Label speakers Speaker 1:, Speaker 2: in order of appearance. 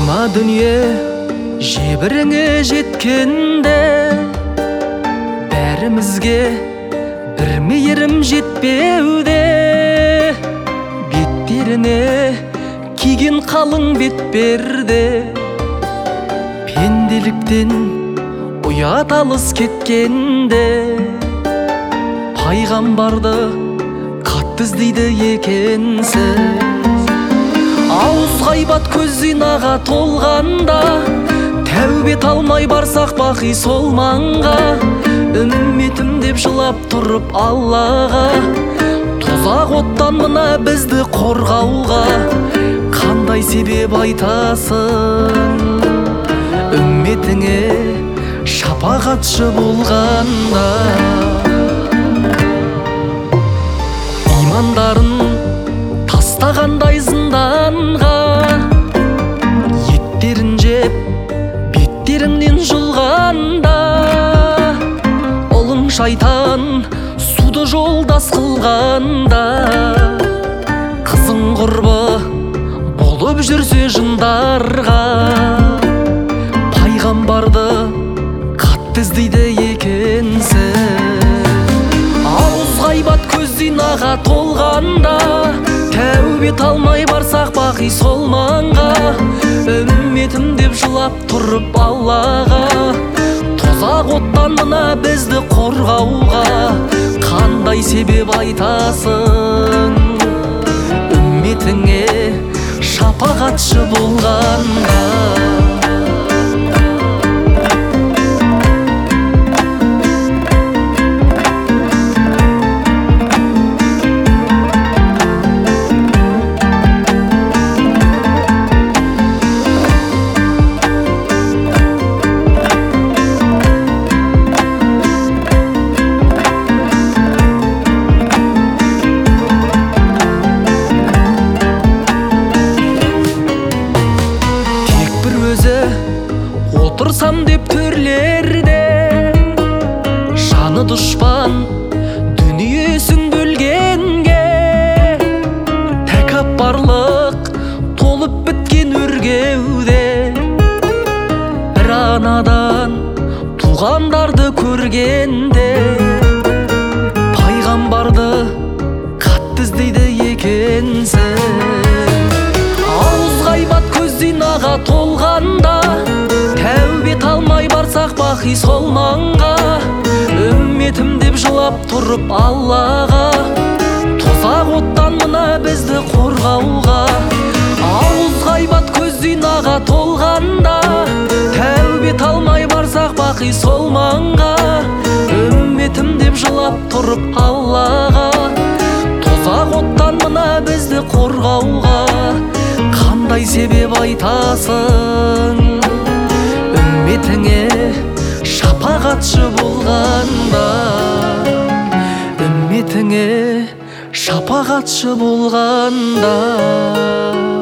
Speaker 1: Мына дүние жебіріңе жеткенде бәрімізге бір мейірім жетпеуде. Беттеріне киген қалың бетперде пенделіктен ұят алыс кеткенде пайғамбарды қатты іздейді екенсіз. Ауыз ғайбат көз зинаға толғанда тәубе талмай барсақ бақи сол маңға. Үмметім деп жылап тұрып Аллаға, тозақ оттан мына бізді қорғауға қандай себеп айтасың? Үмметіңе шапағатшы болғанда имандарын тастағандай зынданға, еттерін жеп беттеріңнен жұлғанда, ұлың шайтан суды жолдас қылғанда, қызың құрбы болып жүрсе жындарға пайғамбарды қатты іздейді екенсің. Ауыз ғайбат көз зинаға толғанда тәубе талмай барсақ бақи сол маңға. Үмметім деп жылап тұрып Аллаға, тозақ оттан мына бізді қорғауға қандай себеп айтасың? Үмметіңе шапағатшы болғанда. Отырсам деп төрлерде жаны дұшпан дүниесін бөлгенге, тәкаппарлық толып біткен өргеуде, бір анадан туғандарды көргенде пайғамбарды қатты іздейді екенсің. Ауыз ғайбат көз зинаға толғанда тәубе талмай барсақ бақи сол маңға. Үмметім деп жылап тұрып Аллаға, тозақ оттан мына бізді қорғауға. Ауыз ғайбат көз зинаға толғанда тәубе талмай барсақ бақи сол маңға. Үмметім деп жылап тұрып Аллаға, тозақ оттан мына бізді қорғауға қандай себеп айтасың? Үмметіңе шапағатшы болғанда, үмметіңе шапағатшы болғанда.